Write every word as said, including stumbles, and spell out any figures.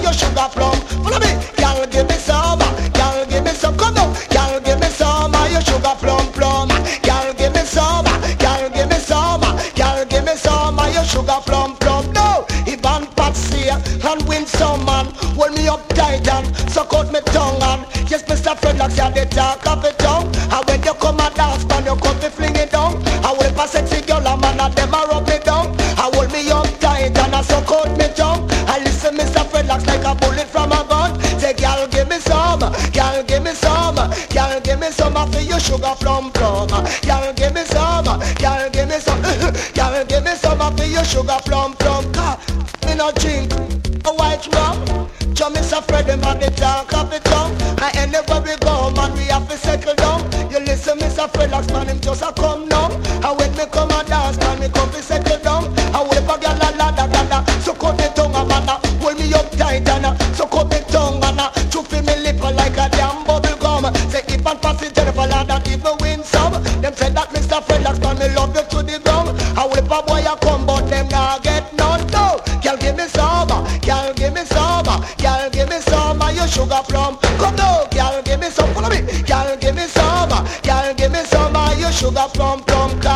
your sugar plum. Follow me, girl, give me some. Girl, give me some. Come on, girl, give me some of your sugar plum plum. Girl, give me some. Girl, give me some. Girl, give me some of your sugar plum plum. No, Ivan Patsy and win some man. Hold me up tight and suck out my tongue and yes, Mister Fredlocks, you're the talk of it tongue. And when you come and dance, man, you come to fling it down. I will pass sexy girl, a man, and them a rub me down. I hold me up tight and I suck out me tongue. I listen, Mister Fredlocks, like a bullet from a gun. Say, girl, give me some, girl, give me some, girl, give me some of your sugar plum plum. Girl, give me some, girl, give me some, girl, give me some of your sugar plum plum. Me no drink a white rum. So Mister Fred, them have the talk of the tongue. And anywhere we go, man, we have to settle down. You listen, Mister Fredlocks, man, him just a come down. And when me come and dance, man, me come to settle down. And when a girl a ladder, ladder, so cut me tongue, a man, hold me up tight, and so cut me tongue, and to fill me lip like a damn bubble gum. Say if and pass it, Jennifer, ladder, give me win some. Them said that Mister Fredlocks, man, me love you to the ground. And when a boy a come, but them nah get none. No, girl, give me some, girl, give me some, girl, give me some of your sugar plum. Come now, girl, give me some, follow me. Girl, give me some, girl, give me some of your sugar plum plum.